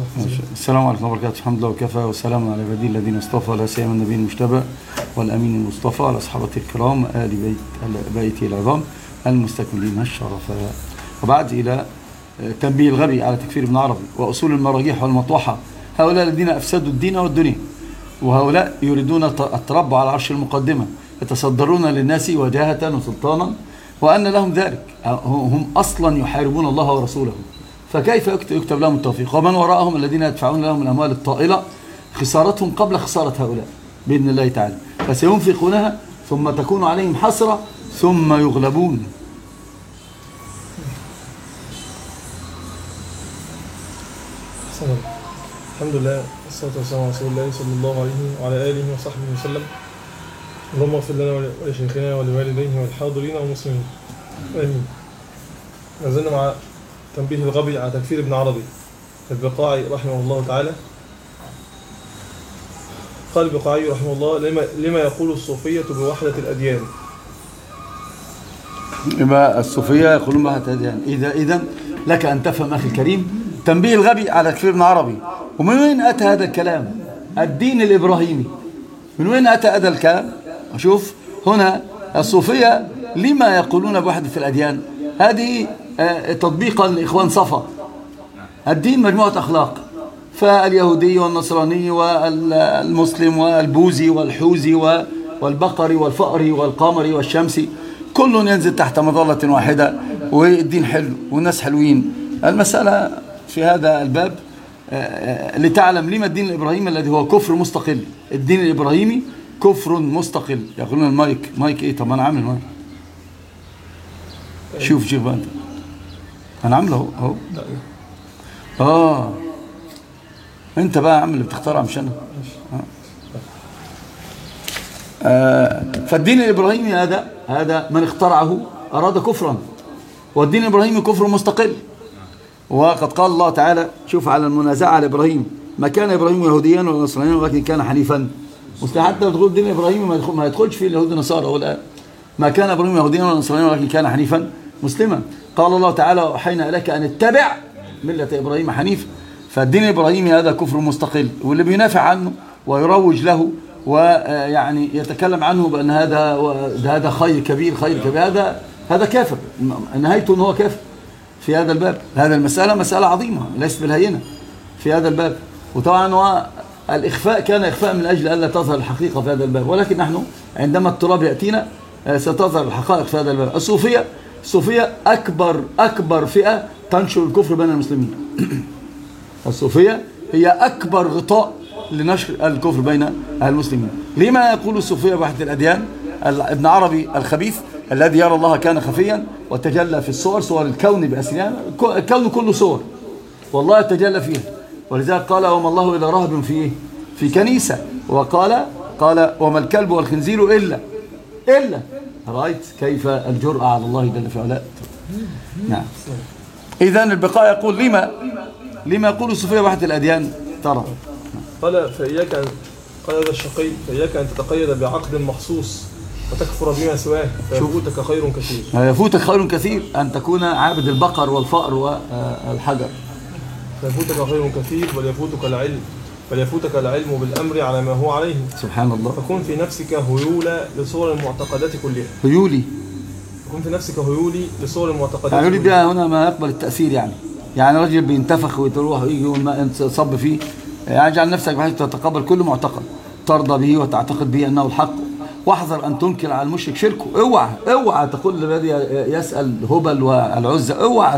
السلام عليكم ورحمة الله وبركاته. الحمد لله وكفى والسلام على عباده الذين اصطفى، لا سيما النبي المجتبى والأمين المصطفى على أصحابته الكرام آل بيته العظام المستكملين الشرفاء. وبعد إلى تنبيه الغبي على تكفير ابن عربي وأصول المراجيح والمطوحة. هؤلاء الذين أفسدوا الدين والدنيا، وهؤلاء يريدون التربع على عرش المقدمة، يتصدرون للناس وجاهة وسلطانا، وأن لهم ذلك. هم أصلا يحاربون الله ورسوله، فكيف يكتب لهم التوفيق؟ ومن وراءهم الذين يدفعون لهم الأموال الطائلة خسارتهم قبل خسارة هؤلاء بإذن الله تعالى، فسينفقونها ثم تكون عليهم حسرة ثم يغلبون. الحمد لله والصلاة والسلام على رسول الله صلى الله عليه وعلى آله وصحبه وسلم. اللهم اغفر لنا ولشيخنا ولوالديه والحاضرين والمسلمين آمين. ما زلنا مع تنبيه الغبي على تكفير ابن عربي البقاعي رحمه الله تعالى. قال البقاعي رحمه الله: لما يقول الصوفية بوحدة الأديان؟ يبقى الصوفية يقولون بوحدة الأديان. إذا لك أن تفهم أخي الكريم تنبيه الغبي على تكفير ابن عربي. ومن وين أتى هذا الكلام؟ الدين الإبراهيمي. من وين أتى هذا الكلام؟ شوف هنا الصوفية لما يقولون بوحدة الأديان؟ هذه تطبيقا لإخوان صفا. الدين مجموعة أخلاق، فاليهودي والنصراني والمسلم والبوذي والحوزي والبقري والفأري والقمري والشمسي كل ينزل تحت مظلة واحدة، والدين حلو والناس حلوين. المسألة في هذا الباب لتعلم لما الدين الإبراهيمي الذي هو كفر مستقل. الدين الإبراهيمي كفر مستقل. يقولون المايك إيه؟ طب أنا عامل المايك. شوف بقى أنت، أنا عامله أهو. أنت بقى عامل اللي بتختارها مش أنا. فالدين الإبراهيمي هذا من اخترعه أراد كفرا، والدين الإبراهيمي كفر مستقل. وقد قال الله تعالى، شوف على المنازعة على إبراهيم: ما كان إبراهيم يهوديا ولا نصرانيا ولكن كان حنيفا. حتى تقول الدين الإبراهيمي ما يدخلش فيه اليهود والنصارى والآن. ما كان إبراهيم يهوديا ولا نصرانيا ولكن كان حنيفا مسلما. قال الله تعالى: وأوحينا إليك أن اتبع ملة إبراهيم حنيفا. فالدين الإبراهيمي هذا كفر مستقل، واللي بينافع عنه ويروج له ويعني يتكلم عنه بأن هذا خير كبير هذا كافر. نهايته أنه هو كافر في هذا الباب. هذا المسألة مسألة عظيمة ليست بالهينة في هذا الباب. وطبعا هو الإخفاء كان إخفاء من أجل ألا تظهر الحقيقة في هذا الباب، ولكن نحن عندما التراب يأتينا ستظهر الحقائق في هذا الباب. الصوفية أكبر فئة تنشر الكفر بين المسلمين. الصوفية هي أكبر غطاء لنشر الكفر بين المسلمين. لما يقول الصوفية بوحدة الأديان؟ ابن عربي الخبيث الذي يرى الله كان خفيا وتجلى في صور الكون بأسنان. الكون كله صور والله تجلى فيها، ولذلك قال: وما الله إلا رهب في كنيسة. وقال وما الكلب والخنزير إلا رأيت كيف الجرأة على الله جل في علاه. نعم. إذن البقاء يقول لما يقول الصوفية بوحدة الأديان؟ ترى قال هذا الشقي: فإياك أن تتقيد بعقد مخصوص وتكفر بما سواه فيفوتك خير كثير. يفوتك خير كثير أن تكون عابد البقر والفأر والحجر. فيفوتك خير كثير بل يفوتك العلم بالأمر على ما هو عليه. سبحان الله. فكن في نفسك هيولا لصور المعتقدات كلها. فكن في نفسك هيولي لصور المعتقدات. هيولي بها هنا ما يقبل التأثير، يعني رجل بينتفخ ويروح ويجي والماء صب فيه. يعني اجعل نفسك بحيث تتقبل كل معتقد ترضى به وتعتقد به أنه الحق. واحذر أن تنكر على المشرك شركه. اوعى تقول الذي يسأل هبل والعزى،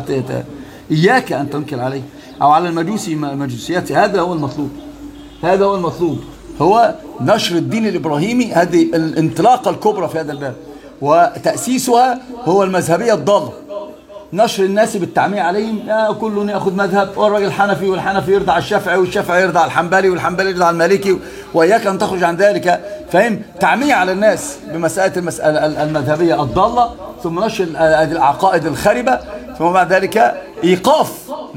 إياك أن تنكر عليه أو على المجوسيات. هذا هو المطلوب، هو نشر الدين الإبراهيمي. هذه الانطلاقة الكبرى في هذا الباب، وتأسيسها هو المذهبية الضالة. نشر الناس بالتعمية عليهم، كل يأخذ مذهب، والراجل حنفي والحنفي يرضى على الشافعي والشافعي يرضى على الحنبلي والحنبلي يرضى على المالكي، وإياك أن تخرج عن ذلك. فهم تعمية على الناس بمسألة المذهبية الضالة، ثم نشر العقائد الخربة، ثم بعد ذلك إيقاف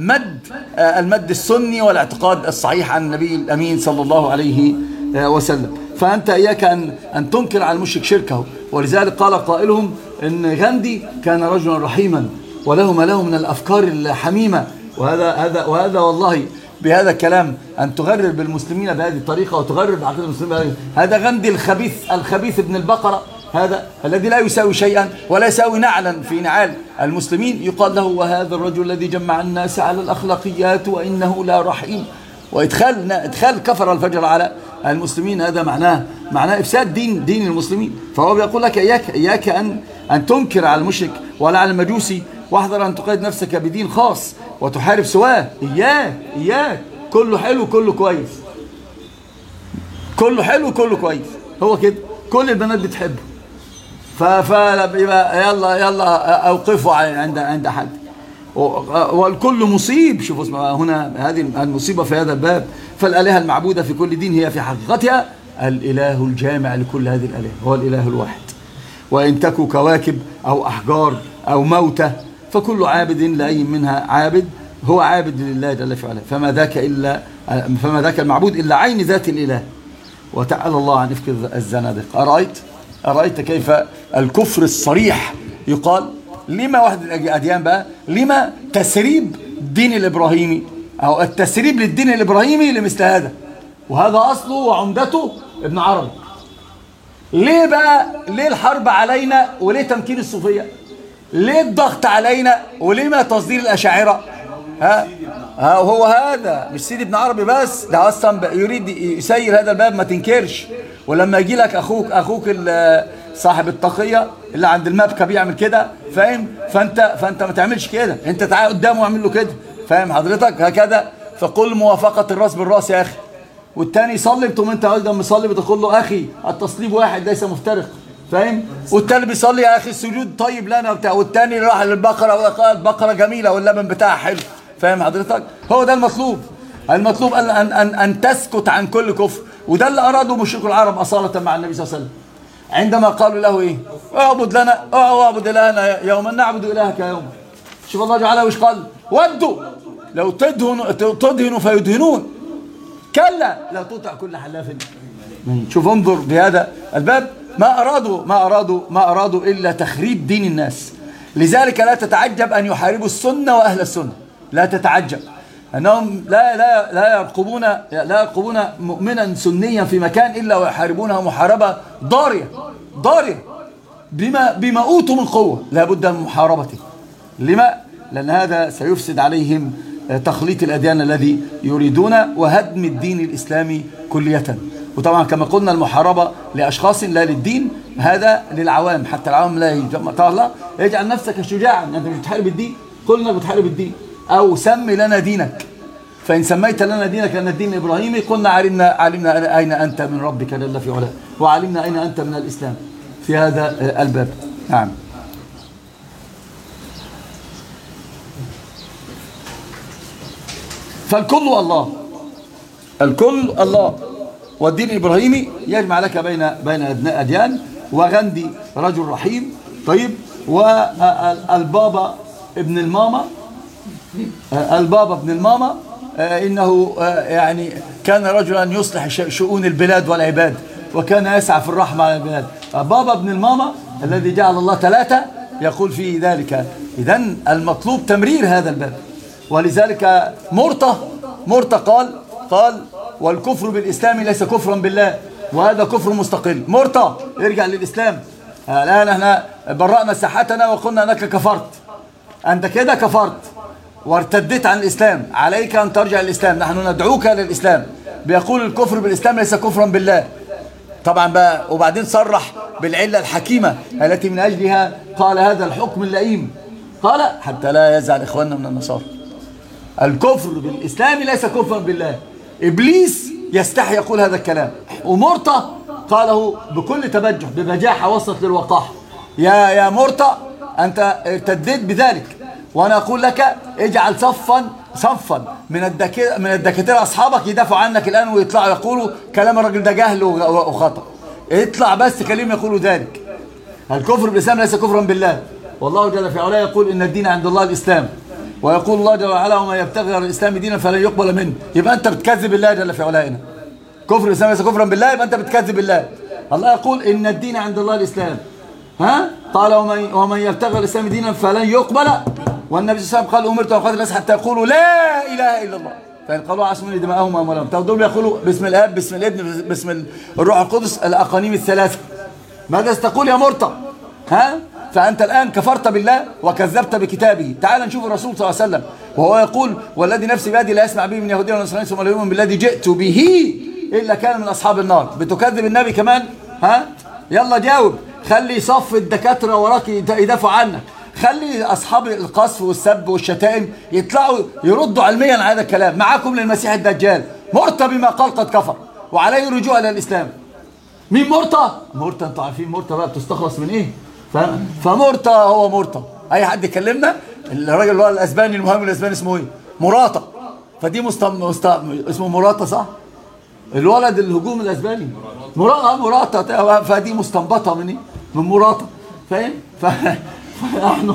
المد السني والاعتقاد الصحيح عن النبي الأمين صلى الله عليه وسلم. فأنت إياك أن تنكر على المشرك شركه. ولذلك قال قائلهم إن غاندي كان رجلا رحيما وله ما له من الأفكار الحميمة، وهذا والله بهذا الكلام أن تغرر بالمسلمين بهذه الطريقة وتغرر بعقيدة المسلمين هذا غندي الخبيث ابن البقرة، هذا الذي لا يساوي شيئا ولا يساوي نعلا في نعال المسلمين، يقال له وهذا الرجل الذي جمع الناس على الأخلاقيات وإنه لا رحيم، وإدخال كفر الفجر على المسلمين، هذا معناه إفساد دين المسلمين. فهو بيقول لك إياك أن تنكر على المشرك ولا على المجوسي، واحذر أن تقيد نفسك بدين خاص وتحارب سواه. إياك كله حلو كله كويس، كله حلو كله كويس، هو كده كل البنات بتحبه، يلا أوقفوا عند حد، والكل مصيب. شوفوا هنا هذه المصيبة في هذا الباب. فالآلهة المعبودة في كل دين هي في حقيقتها الإله الجامع لكل هذه الآلهة، هو الإله الواحد. وإن تكوا كواكب أو أحجار أو موتى فكل عابد لأي منها عابد هو عابد لله جل في علاه، فما ذاك المعبود إلا عين ذات الإله. وتعالى الله عن إفك الزنادقة. أرأيت كيف الكفر الصريح يقال لما وحدة الأديان بقى، لما تسريب الدين الإبراهيمي أو التسريب للدين الإبراهيمي لمثل هذا، وهذا أصله وعمدته ابن عربي. ليه بقى؟ ليه الحرب علينا وليه تمكين الصوفية؟ ليه الضغط علينا وليه ما تصدير الأشاعرة؟ هو هذا مش سيدي ابن عربي بس، ده أصلا يريد يسير هذا الباب، ما تنكرش. ولما يجي لك أخوك صاحب التقية اللي عند المبكى بيعمل كده، فاهم؟ فأنت ما تعملش كده، أنت تعال قدامه واعمل له كده، فاهم حضرتك؟ هكذا. فقل موافقة الراس بالراس يا أخي. والتاني يصلي بتقوم أنت أيضا مصلي بتقول له أخي التصليب واحد ليس مفترق، فاهم؟ والتاني بيصلي يا أخي السجود طيب لنا وبتاع، والتاني راح للبقرة وقال البقرة جميلة واللبن بتاعها حلو، فاهم حضرتك؟ هو ده المطلوب أن تسكت عن كل كفر. وده اللي أراده مشركو العرب أصالة مع النبي صلى الله عليه وسلم عندما قالوا له إيه؟ اعبد إلهنا يوما نعبد إلهك يوما. شوف الله تعالى وش قال؟ ودوا لو تدهنوا فيدهنون، كلا لا تطع كل حلاف. شوف انظر بهذا الباب، ما أرادوا إلا تخريب دين الناس. لذلك لا تتعجب أن يحاربوا السنة وأهل السنة، لا تتعجب أنهم لا يرقبون مؤمنا سنيا في مكان إلا ويحاربونه محاربة ضارية بما أوتوا من قوة، لا بد من محاربته. لما؟ لأن هذا سيفسد عليهم تخليط الأديان الذي يريدون وهدم الدين الإسلامي كلية. وطبعا كما قلنا المحاربة لأشخاص لا للدين، هذا للعوام حتى العوام لا الله يجعل نفسك شجاعا. أنت مش بتحارب الدين، قلنا بتحارب الدين، أو سمي لنا دينك. فإن سميت لنا دينك أن الدين الإبراهيمي قلنا علمنا أين أنت من ربك جل في علاه، وعلمنا أين أنت من الإسلام في هذا الباب. نعم. فالكل الله، والدين الإبراهيمي يجمع لك بين أديان. وغندي رجل رحيم طيب، والبابا ابن الماما إنه يعني كان رجلا يصلح شؤون البلاد والعباد، وكان يسعى في الرحمة على البلاد. بابا ابن الماما الذي جعل الله 3 يقول في ذلك. إذن المطلوب تمرير هذا الباب. ولذلك مرتى قال والكفر بالإسلام ليس كفرا بالله، وهذا كفر مستقل. مرتى ارجع للإسلام. الآن احنا برأنا ساحتنا وقلنا أنك كفرت، أنت كده كفرت وارتدت عن الإسلام، عليك أن ترجع للإسلام. نحن ندعوك للإسلام. بيقول الكفر بالإسلام ليس كفرا بالله طبعا بقى. وبعدين صرح بالعلة الحكيمة التي من أجلها قال هذا الحكم اللئيم، قال حتى لا يزعل إخواننا من النصارى. الكفر بالإسلام ليس كفرا بالله. إبليس يستحي يقول هذا الكلام، ومرتى قاله بكل تبجح ببجاحة وصلت للوقاحة. يا مرتى أنت ارتديت بذلك، وأنا أقول لك اجعل صفا من الدكاترة أصحابك يدافعوا عنك الآن ويطلعوا يقولوا كلام الرجل ده جهل وخطأ. اطلع بس كلمة يقولوا ذلك. الكفر بالإسلام ليس كفرا بالله، والله جل في علاه يقول إن الدين عند الله الإسلام، ويقول الله جل وعلا وما يبتغي غير الإسلام دينا فلن يقبل منه. يبقى أنت بتكذب الله جل في علاه. كفر الإسلام ليس كفرا بالله، يبقى أنت بتكذب الله. الله يقول إن الدين عند الله الإسلام، قال ومن يبتغي الإسلام دينا فلن يقبل. والنبي صلى الله عليه وسلم قال أمرت أن أقاتل الناس حتى يقولوا لا إله إلا الله. فإن قالوا عصموني دماءهم وأموالهم. طب دول يقولوا باسم الآب باسم الابن باسم الروح القدس الأقانيم الثلاثة. ماذا ستقول يا مرتى؟ ها؟ فأنت الآن كفرت بالله وكذبت بكتابه. تعال نشوف الرسول صلى الله عليه وسلم وهو يقول والذي نفسي بيدي لا يسمع به من يهودي ولا نصراني ثم لا يؤمن بالذي جئت به إلا كان من أصحاب النار. بتكذب النبي كمان؟ ها؟ يلا جاوب. خلي صف الدكاترة وراك يدافعوا عنك، خلي أصحاب القصف والسب والشتائم يطلعوا يردوا علميا على هذا الكلام. معاكم للمسيح الدجال مرتى بما قال قد كفر وعليه الرجوع إلى الإسلام. مين مرتى؟ مرتى انتوا عارفين مرتى بقى بتستخلص من ايه؟ فمرتى هو مرتى. اي حد يكلمنا الراجل اللي هو الاسباني المهاجم الاسباني اسمه ايه؟ مراتا. فدي اسمه مراتا صح؟ الولد الهجوم الاسباني مراتا. فدي مستنبطه من ايه؟ من مراتا. فاهم؟ فنحن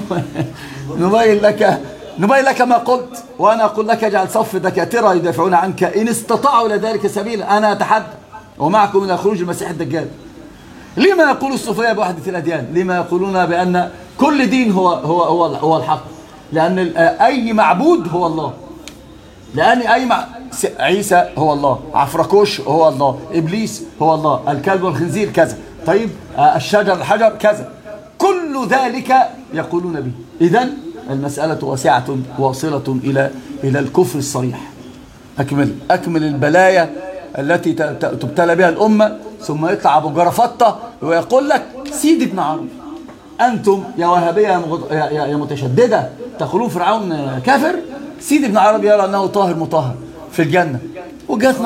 نبين لك ما قلت، وانا اقول لك اجعل صف دكاتره يدافعون عنك ان استطاعوا الى ذلك سبيلا. انا اتحدى ومعكم من خروج المسيح الدجال. لما يقول الصوفية بوحدة الأديان؟ لما يقولون بأن كل دين هو الحق؟ لأن أي معبود هو الله، لأن عيسى هو الله، عفركوش هو الله، إبليس هو الله، الكلب والخنزير كذا، طيب الشجر الحجر كذا، كل ذلك يقولون به. إذن المسألة واسعة واصلة إلى الكفر الصريح. أكمل البلايا التي تبتلى بها الأمة. ثم يطلع أبو جرفطة ويقول لك سيد ابن عربي أنتم يا وهابية يا متشددة تقولون فرعون كافر، سيد ابن عربي يرى أنه طاهر مطهر في الجنة. وجهات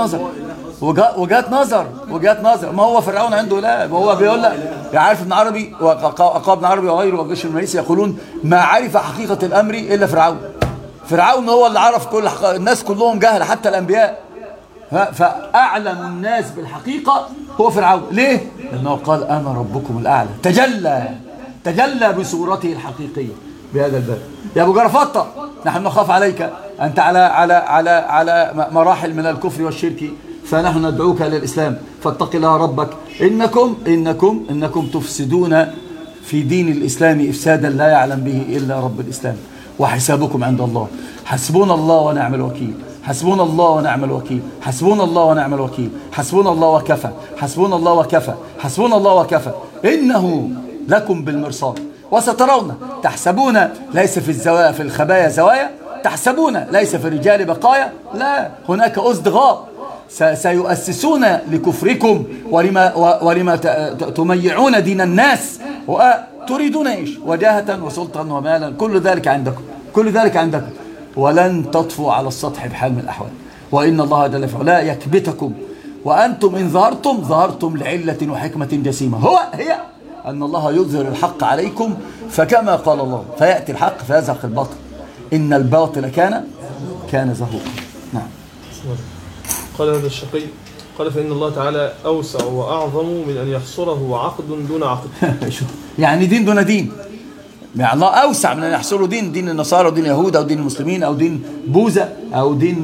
نظر. ما هو فرعون عنده لا، هو بيقول لك عارف ابن عربي وأقاب ابن عربي وغيره والجيش المريسي يقولون ما عرف حقيقة الأمر إلا فرعون هو اللي عرف كل الناس كلهم جهل حتى الأنبياء. فأعلم الناس بالحقيقة هو فرعون. ليه؟ لأنه قال أنا ربكم الأعلى، تجلى بصورته الحقيقية بهذا الباب. يا أبو جرفطة نحن نخاف عليك، أنت على مراحل من الكفر والشرك، فنحن ندعوك للإسلام فاتق الله ربك. إنكم تفسدون في دين الإسلام إفسادا لا يعلم به إلا رب الإسلام، وحسابكم عند الله. حسبنا الله ونعم الوكيل، حسبنا الله ونعم الوكيل، حسبنا الله ونعم الوكيل، حسبنا الله وكفى، حسبنا الله وكفى، حسبنا الله وكفى. إنه لكم بالمرصاد وسترون. تحسبون ليس في الخبايا زوايا، تحسبون ليس في الرجال بقايا، لا، هناك أصدغاء سيؤسسون لكفركم ولما تميعون دين الناس وتريدون إيش؟ وجاهة وسلطة ومالا، كل ذلك عندكم ولن تطفوا على السطح بحال من الأحوال. وإن الله جل في علاه يكبتكم وأنتم إن ظهرتم لعلة وحكمة جسيمة، هي أن الله يظهر الحق عليكم فكما قال الله فيأتي الحق فيزهق الباطل، إن الباطل كان زهوقا. نعم. قال هذا الشقي قال فإن الله تعالى أوسع وأعظم من أن يحصره عقد دون عقد. يعني دين دون دين، يعني الله أوسع من أن يحصروا دين النصارى ودين اليهود أو دين المسلمين أو دين بوذا أو دين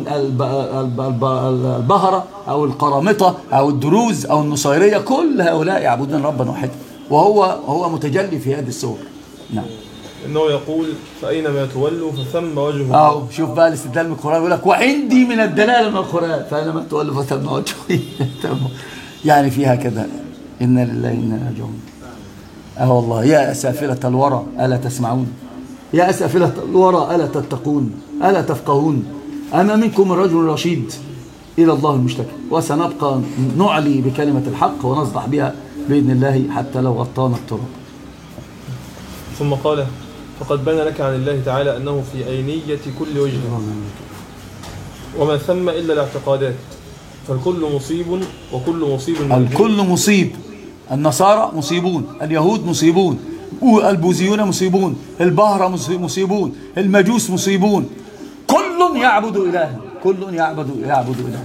البهرة أو القرامطة أو الدروز أو النصيرية. كل هؤلاء يعبدون ربا واحدا وهو متجلي في هذه الصور. نعم. إنه يقول فأينما تولوا فثم وجه الله. شوف بقى الاستدلال من القرآن، يقول لك وعندي من الدلالة من القرآن فأينما تولوا فثم وجه يعني فيها كذا. إنا لله إنا راجعون. والله يا أسافلة الورى ألا تسمعون، يا أسافلة الورى ألا تتقون، ألا تفقهون. أما منكم الرجل الرشيد إلى الله المشتكى، وسنبقى نعلي بكلمة الحق ونصدح بها بإذن الله حتى لو غطانا التراب. ثم قال فقد بان لك عن الله تعالى أنه في أينية كل وجه وما ثم إلا الاعتقادات، فالكل مصيب وكل مصيب الكل مصيب. النصارى مصيبون، اليهود مصيبون، البوذيون مصيبون، البهرة مصيبون، المجوس مصيبون. كل يعبد إله، كل يعبد إله.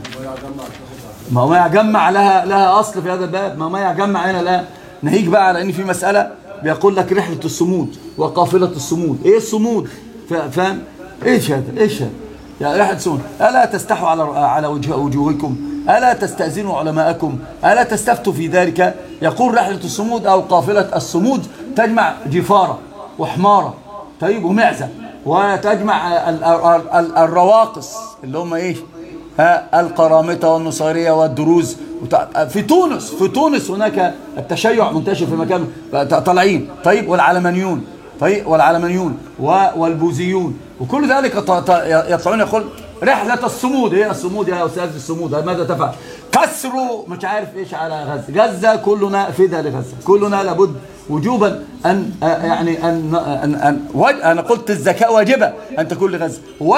ما يجمع لها أصل في هذا الباب، ما يجمع هنا لا. نهيك بقى على إن في مسألة بيقول لك رحلة الصمود وقافلة الصمود. إيه الصمود؟ فاهم؟ إيش هذا؟ يا رحلة الصمود. ألا تستحوا على وجوهكم؟ ألا تستأذنوا علماءكم؟ ألا تستفتوا في ذلك؟ يقول رحلة الصمود أو قافلة الصمود تجمع جفارة وحمارة طيب ومعزة، وتجمع الرواقص اللي هم إيش؟ القرامطة والنصيرية والدروز. في تونس هناك التشيع منتشر في المكان طالعين. طيب والعلمانيون، طيب والعلمانيون والبوذيون وكل ذلك يطلعون يقول رحلة الصمود. هي الصمود يا أستاذ، الصمود ماذا تفعل؟ كسروا مش عارف إيش على غزة. غزة كلنا فداء لغزة، كلنا لابد وجوبا أن يعني أنا قلت الزكاة واجبة أن تكون لغزة،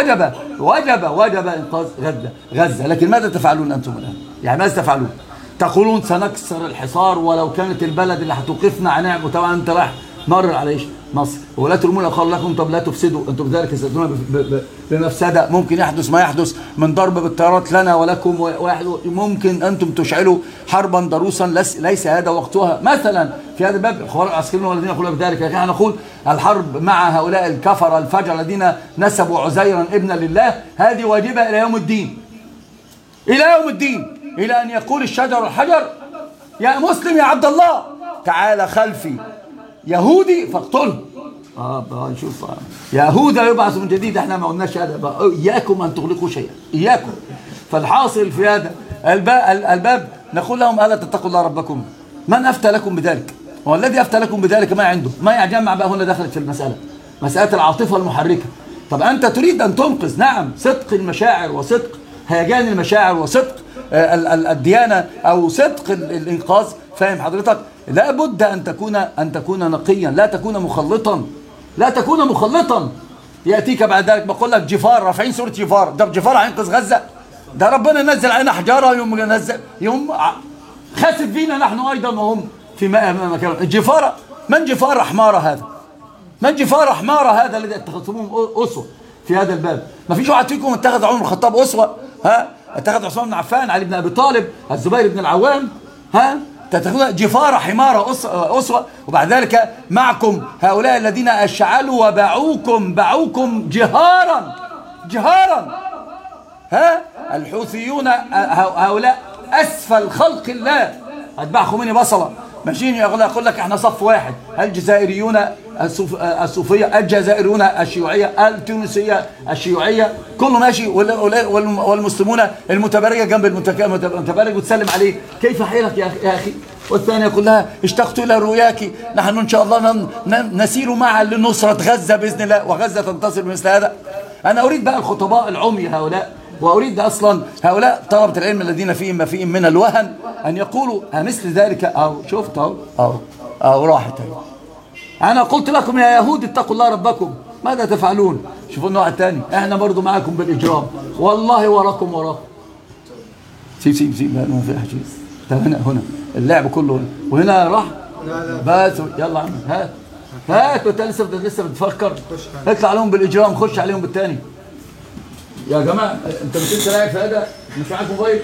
وجب إنقاذ غزة. لكن ماذا تفعلون أنتم الآن؟ يعني ماذا تفعلون؟ تقولون سنكسر الحصار ولو كانت البلد اللي هتوقفنا هنعمل. طبعا أنت رايح مرر على إيش؟ مصر. ولا ترمون خير لكم، طب لا تفسدوا أنتم بذلك تستفيدون بمفسدة. ممكن يحدث ما يحدث من ضرب بالطيارات لنا ولكم، ممكن أنتم تشعلوا حربا ضروسا ليس هذا وقتها. مثلا في هذا الباب الخبراء العسكريون والذين يقولون بذلك، لكن احنا نقول الحرب مع هؤلاء الكفر الفجر الذين نسبوا عزيرا ابنا لله هذه واجبة إلى يوم الدين، إلى يوم الدين، إلى أن يقول الشجر الحجر يا مسلم يا عبد الله تعال خلفي يهودي فاقتله. نشوف يهوذا يبعث من جديد. احنا ما قلناش هذا، اياكم ان تغلقوا شيئا، اياكم. فالحاصل في هذا الباب نقول لهم الا تتقوا الله ربكم. من افتى لكم بذلك؟ هو الذي افتى لكم بذلك ما عنده ما يجمع بقى. هنا دخلت في المساله مساله العاطفه المحركه. طب انت تريد ان تنقذ، نعم، صدق المشاعر وصدق هيجان المشاعر وصدق الديانه او صدق الانقاذ، فاهم حضرتك؟ لا بد أن تكون نقيا، لا تكون مخلطا. يأتيك بعد ذلك بقول لك جفار، رافعين سورة جفار. ده جفار هينقذ غزة؟ ده ربنا نزل علينا حجارة يوم خسف فينا نحن أيضا وهم في مكان. الجفارة من جفار حمارة هذا؟ من جفار حمارة هذا الذي اتخذتموهم أسوة في هذا الباب؟ ما فيش واحد فيكم اتخذ عمر الخطاب أسوة، اتخذ عثمان بن عفان، علي بن أبي طالب، الزبير بن العوام، تتخذون جفارة حمارة أسوة. وبعد ذلك معكم هؤلاء الذين أشعلوا وباعوكم جهارا. الحوثيون هؤلاء أسفل خلق الله، أتباع خميني بصلة ماشيين يقول لك احنا صف واحد. الجزائريون الصوفية، الجزائريون الشيوعية، التونسية الشيوعية، كله ماشي. والمسلمون المتبرجة جنب المتبرج وتسلم عليه كيف حيلك يا أخي. والثانية يقول لها اشتقت إلى رؤياك، نحن إن شاء الله نسير معا لنصرة غزة بإذن الله، وغزة تنتصر بمثل هذا. أنا أريد بقى الخطباء العمي هؤلاء، وأريد أصلا هؤلاء طلبة العلم الذين فيهم ما فيهم من الوهن أن يقولوا مثل ذلك. أو شفت أو راحت. أنا قلت لكم يا يهود اتقوا الله ربكم، ماذا تفعلون؟ شوفوا النوع الثاني، احنا برضو معاكم بالإجرام، والله وراكم. سيب ما في حاجة. هنا اللعب كله هنا، وهنا راح بس. يلا عم هات وانت لسه بتفكر. اطلع لهم بالإجرام، خش عليهم بالثاني. يا جماعة انت مش انت رايح في هذا، مش معاك موبايل،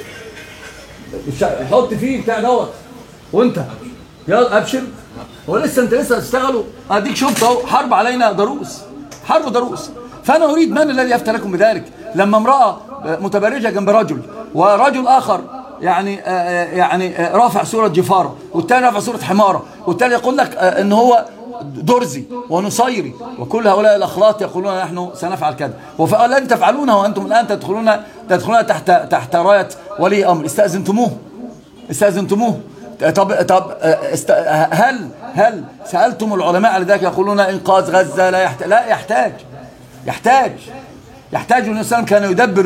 حط فيه بتاع دوت وانت يلا ابشر. ولسه انت هتشتغلوا. اديك شفت اهو حرب علينا حرب ضروس. فانا اريد من الذي يفتى لكم بذلك؟ لما امرأة متبرجة جنب رجل، ورجل اخر يعني رافع صورة جفارة، والتاني رافع صورة حمارة، والتاني يقول لك ان هو درزي ونصيري، وكل هؤلاء الأخلاط يقولون نحن سنفعل كذا. والذي تفعلونه وأنتم الآن تدخلون تحت راية ولي أمر. استأذنتموه. طب هل سألتم العلماء على ذلك؟ يقولون إنقاذ غزة لا يحتاج. الإنسان كان يدبر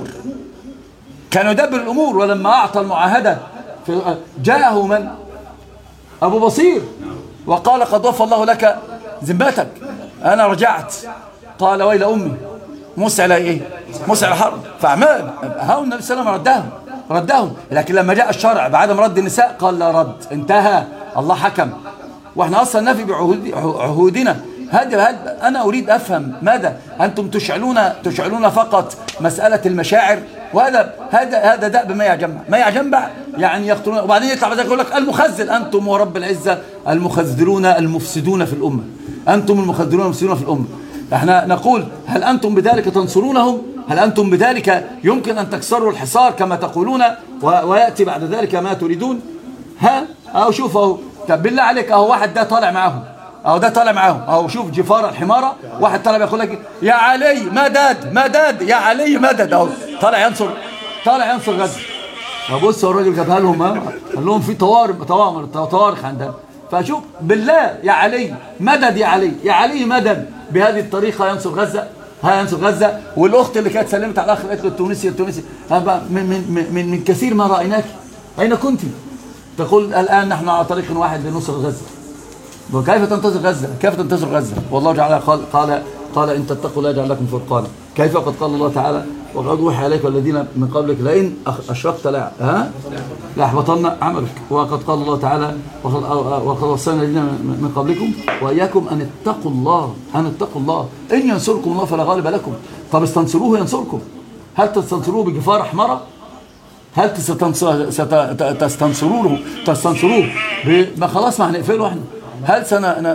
الأمور. ولما أعطى المعاهدة جاءه من؟ أبو بصير، وقال قد وفى الله لك ذمتك، أنا رجعت. قال ويل أمي، مسعى إيه؟ مسعى الحرب. فأعمال هؤلاء النبي صلى الله عليه وسلم ردهم. لكن لما جاء الشرع بعدم رد النساء قال لا رد، انتهى، الله حكم، واحنا أصلا نفي بعهودنا. هذا أنا أريد أفهم ماذا أنتم تشعلون فقط مسألة المشاعر. وهذا دأب ما يجمع يعني يقتلون. وبعدين يطلع بعد ذلك يقول لك المخزل، أنتم ورب العزة المخزلون المفسدون في الأمة، أنتم المخزلون المفسدون في الأمة. احنا نقول هل أنتم بذلك تنصرونهم؟ هل أنتم بذلك يمكن أن تكسروا الحصار كما تقولون ويأتي بعد ذلك ما تريدون؟ أو شوف أهو، طب بالله عليك أهو واحد ده طالع معهم، أو شوف جفار الحمارة، واحد طالع يقول لك يا علي مدد يا علي مدد، أهو طالع ينصر طالع ينصر غزة. فبص الراجل جابها لهم، قال لهم في طوارق عندنا. فشوف بالله يا علي مدد، يا علي يا علي مدد، بهذه الطريقة ينصر غزة، ينصر غزة. والأخت اللي كانت سلمت على الأخ قالت له التونسي من كثير ما رأيناك، أين كنت؟ تقول الآن نحن على طريق واحد لنصر غزة. وكيف تنتصر غزة؟ كيف تنتصر غزة؟ والله تعالى قال إن تتقوا لا يجعل لكم فرقانا. كيف؟ قد قال الله تعالى وقد أوحي عليك والذين من قبلك لئن أشركت لأحبطن عملك. وقد قال الله تعالى وقد وصينا الذين من قبلكم وإياكم أن اتقوا الله، إن ينصركم الله فلا غالب لكم. طب استنصروه ينصركم. هل تستنصروه بجفار أحمرة؟ هل تستنصروه ما خلاص ما هنقفله احنا؟ هل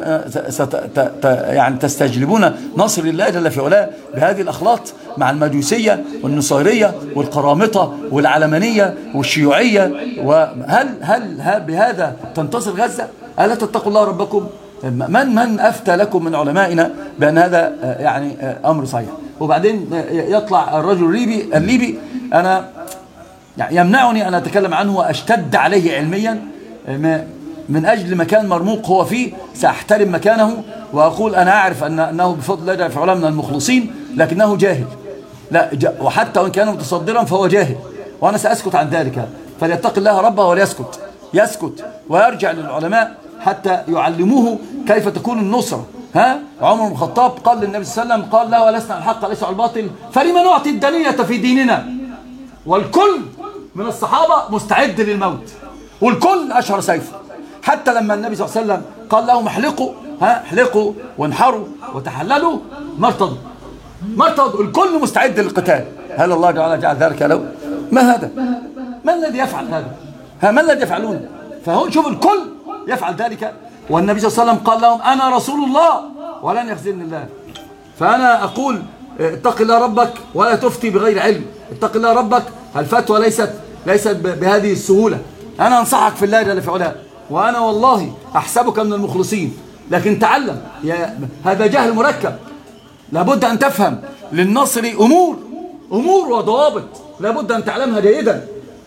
يعني تستجلبون نصر الله جل في علاه بهذه الأخلاط مع المجوسية والنصيرية والقرامطة والعلمانية والشيوعية؟ هل بهذا تنتصر غزة؟ ألا تتقوا الله ربكم؟ من أفتى لكم من علمائنا بأن هذا يعني أمر صحيح؟ وبعدين يطلع الرجل الليبي أنا يعني يمنعني أن أتكلم عنه وأشتد عليه علميا من أجل مكان مرموق هو فيه. سأحترم مكانه وأقول أنا أعرف أنه بفضل الله في علاه من المخلصين، لكنه جاهل. لا وحتى وإن كان متصدرا فهو جاهل، وأنا سأسكت عن ذلك. فليتق الله ربه وليسكت ويرجع للعلماء حتى يعلموه كيف تكون النصرة. عمر بن الخطاب قال للنبي صلى الله عليه وسلم قال لا ولسنا على الحق ليس على الباطل فلما نعطي الدنية في ديننا. والكل من الصحابة مستعد للموت، والكل أشهر سيفه. حتى لما النبي صلى الله عليه وسلم قال لهم احلقوا وانحروا وتحللوا ما ارتضوا، الكل مستعد للقتال. هل الله جعل ذلك له؟ ما هذا؟ ما الذي يفعل هذا؟ ما الذي يفعلون؟ فهو شوف الكل يفعل ذلك. والنبي صلى الله عليه وسلم قال لهم أنا رسول الله ولن يخزلني الله. فأنا أقول اتق الله ربك ولا تفتي بغير علم. اتق الله ربك. الفتوى ليست بهذه السهولة. أنا أنصحك في الله جل في علاه، وأنا والله أحسبك من المخلصين، لكن تعلم هذا جهل مركب. لابد أن تفهم للنصر أمور وضوابط لابد أن تعلمها جيدا.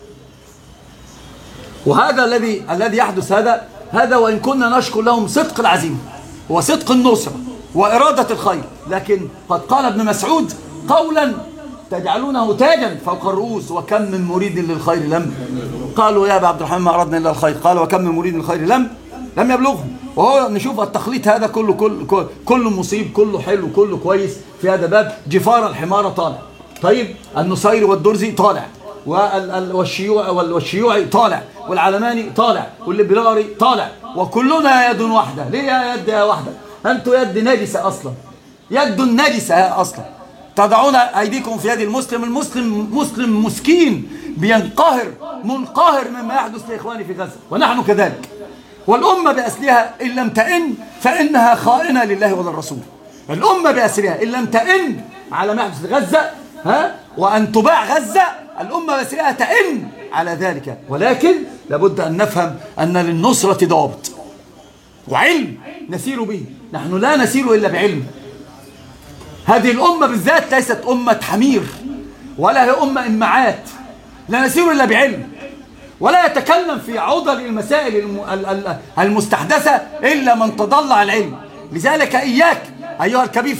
وهذا الذي يحدث هذا وإن كنا نشكر لهم صدق العزيمة وصدق النصرة وإرادة الخير، لكن قد قال ابن مسعود قولا تجعلونه تاجا فوق الرؤوس وكم من مريد للخير لم. قالوا يا أبا عبد الرحمن ما أردنا إلا الخير، قال وكم من مريد للخير لم يبلغه. وهو نشوف التخليط هذا كله مصيب، كله حلو، كله كويس. في هذا باب جفار الحمار طالع، طيب النصيري والدرزي طالع، والشيوعي طالع، والعلماني طالع، والليبرالي طالع، وكلنا يد واحدة. ليه يد واحدة؟ أنتوا يد نجسة أصلا، يد نجسة أصلا. تضعون أيديكم في يد المسلم مسكين منقهر مما يحدث لإخواني في غزة، ونحن كذلك. والأمة بأسرها إن لم تئن فإنها خائنة لله وللرسول. الأمة بأسرها إن لم تئن على ما يحدث في غزة وأن تباع غزة، الأمة بأسرها تئن على ذلك. ولكن لابد أن نفهم أن للنصرة ضوابط وعلم نسير به. نحن لا نسير إلا بعلم. هذه الأمة بالذات ليست أمة حمير ولا هي أمة إمعات، لا نسير إلا بعلم، ولا يتكلم في عضل المسائل المستحدثة إلا من تضلع العلم. لذلك إياك أيها الكبير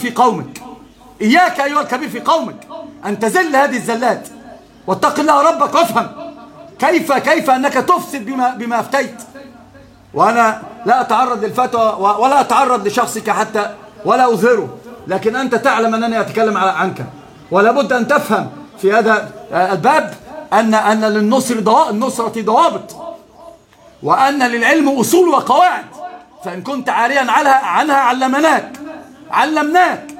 في قومك أن تزل هذه الزلات، واتق الله ربك وافهم كيف أنك تفسد بما أفتيت. وأنا لا أتعرض للفتوى ولا أتعرض لشخصك حتى ولا أظهره، لكن أنت تعلم أنني أتكلم عنك. ولا بد أن تفهم في هذا الباب أن للنصرة ضوابط، وأن للعلم أصول وقواعد. فإن كنت عاريا عنها علمناك.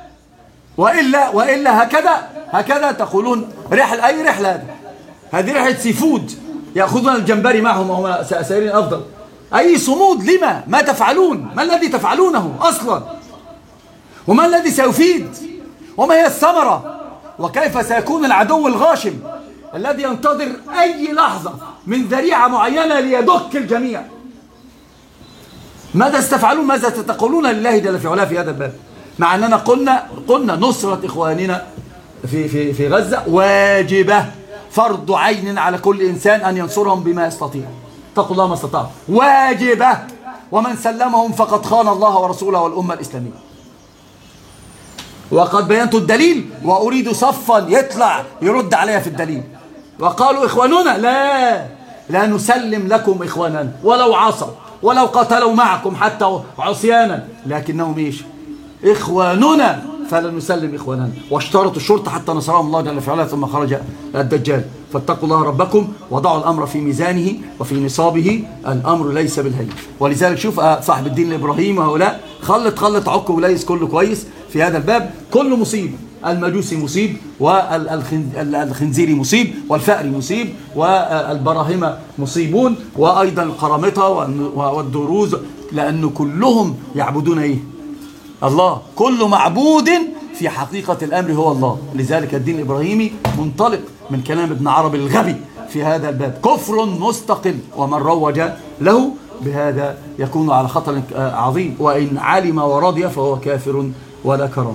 وإلا هكذا تقولون أي رحلة هذه رحلة سيفود يأخذون الجمبري معهم وهم سائرين أفضل. أي صمود لما؟ ما تفعلون؟ ما الذي تفعلونه أصلا؟ وما الذي سيفيد؟ وما هي الثمرة؟ وكيف سيكون العدو الغاشم الذي ينتظر أي لحظة من ذريعة معينة ليدك الجميع؟ ماذا ستفعلون؟ ماذا ستقولون لله جل في علاه في هذا الباب؟ مع أننا قلنا نصرة إخواننا في غزة واجبة، فرض عين على كل إنسان أن ينصرهم بما يستطيع. اتقوا الله ما استطاعوا، واجبة. ومن سلمهم فقد خان الله ورسوله والأمة الإسلامية. وقد بينت الدليل وأريد صفا يطلع يرد عليها في الدليل. وقالوا إخواننا، لا نسلم لكم إخواننا ولو عصوا ولو قتلوا معكم حتى عصيانا، لكنهم إيش؟ إخواننا فلا نسلم إخواننا. واشترطوا الشرطة حتى نصرهم الله جل في علاه ثم خرج الدجال. فاتقوا الله ربكم وضعوا الأمر في ميزانه وفي نصابه، الأمر ليس بالهين. ولذلك شوف صاحب الدين الإبراهيم وهؤلاء خلط عك وليس كله كويس في هذا الباب. كله مصيب، المجوسي مصيب، والخنزيري مصيب، والفأري مصيب، والبراهمة مصيبون، وأيضا القرامطة والدروز، لأن كلهم يعبدون إيه؟ الله. كل معبود في حقيقة الأمر هو الله. لذلك الدين الإبراهيمي منطلق من كلام ابن عربي الغبي في هذا الباب: كفر مستقل، ومن روج له بهذا يكون على خطر عظيم، وإن علم ورضي فهو كافر ولا كرم.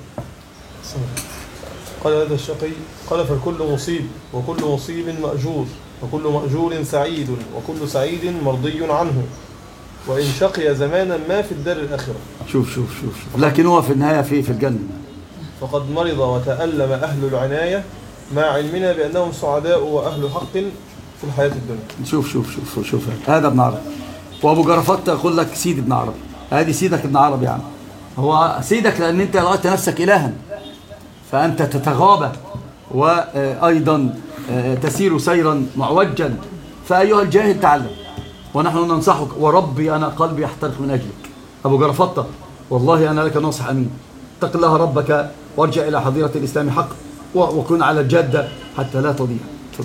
قال هذا الشقي قال: فالكل مصيب، وكل مصيب مأجور، وكل مأجور سعيد، وكل سعيد مرضي عنه، وإن شقي زمانا ما في الدار الآخرة. شوف لكن هو في النهاية في الجنة. فقد مرض وتألم أهل العناية مع علمنا بأنهم سعداء وأهل حق في الحياة الدنيا. شوف هذا ابن عربي. وأبو جرفات يقول لك سيد ابن عربي. هذه سيدك ابن عربي، يعني هو سيدك لأن أنت رأيت نفسك إلها، فأنت تتغابى وأيضا تسير سيرا معوجا. فأيها الجاهل تعلم، ونحن ننصحك، وربي أنا قلبي يحترق من أجلك. أبو جرفطة والله أنا لك ناصح أمين. اتق الله ربك وارجع إلى حظيرة الإسلام حق، وكن على الجادة حتى لا تضيع.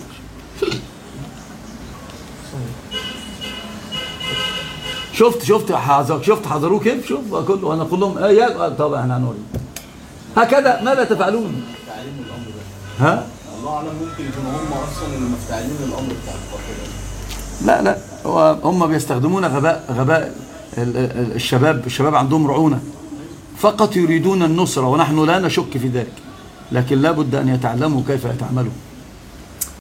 شفت حضروه كيف؟ شوف كله، وأنا أقول لهم طبعا احنا هنوري هكذا. ماذا تفعلون؟ تعليم الأمر ده. ها؟ الله أعلم، ممكن يكونوا هم أصلا اللي مفتعلين الأمر بتاع القتل. لا هم بيستخدمون غباء الشباب عندهم رعونة، فقط يريدون النصرة، ونحن لا نشك في ذلك، لكن لا بد أن يتعلموا كيف يتعاملوا.